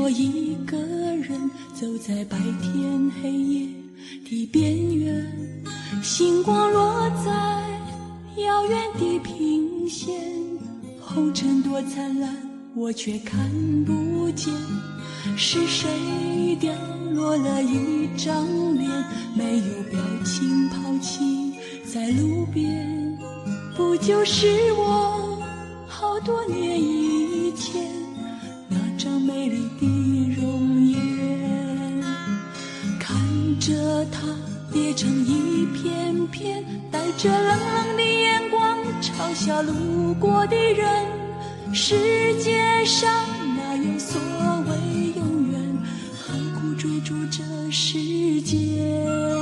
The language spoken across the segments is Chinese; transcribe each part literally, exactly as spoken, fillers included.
我一个人走在白天黑夜的边缘，星光落在遥远的平线，红尘多灿烂，我却看不见。是谁掉落了一张脸，没有表情抛弃在路边？不就是我好多年以前那张美丽的容颜？看着它裂成一片片，带着冷冷的眼光嘲笑路过的人。世界上哪有所谓永远，何苦追逐这世间？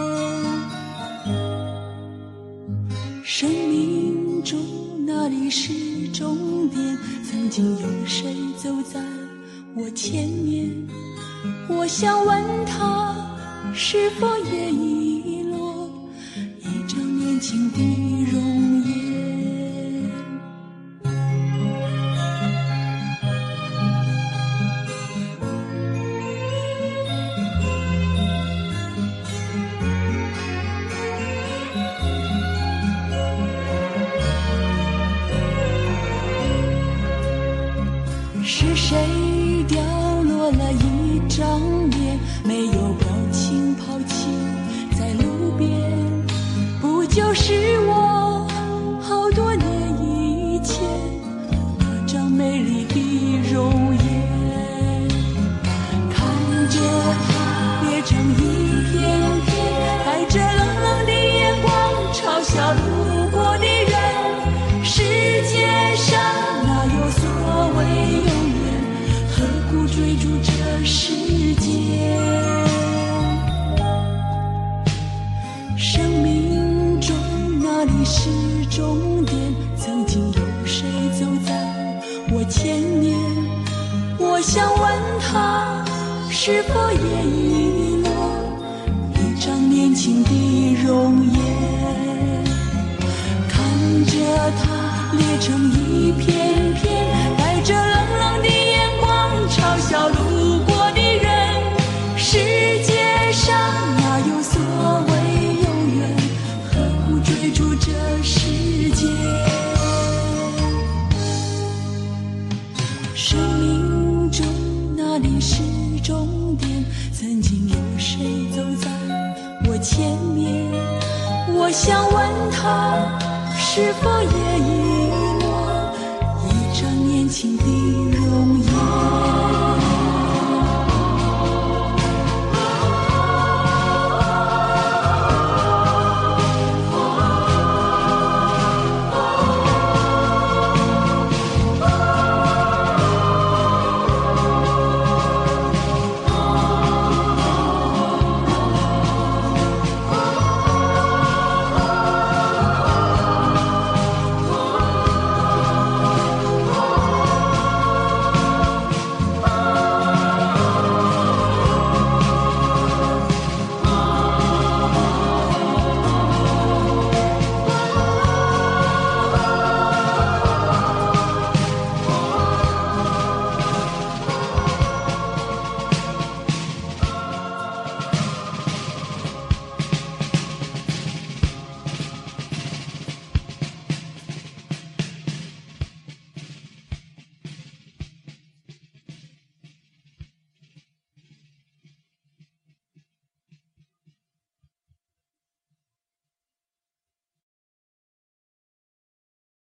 生命中哪里是终点？曾经有谁走在我前面？我想问他，是否也遗落一张年轻的容颜？是谁掉落了一张脸，没有表情抛弃在路边？不就是我好多年以前那张美丽的容颜？看着它裂成一片片，带着冷冷的眼光嘲笑路过的人。世界上哪有所谓永远，何苦追逐这世间？生命中哪里是终点？曾经有谁走在我前面？我想问他，是否也遗落一张年轻的容颜？看着它裂成一片片，带着冷冷的眼光嘲笑路过的人。世界上哪有所谓永远，何苦追逐这世间？生命中哪里是终点？曾经有谁走在我前面？我想问他，是否也遗落一张年轻的容颜？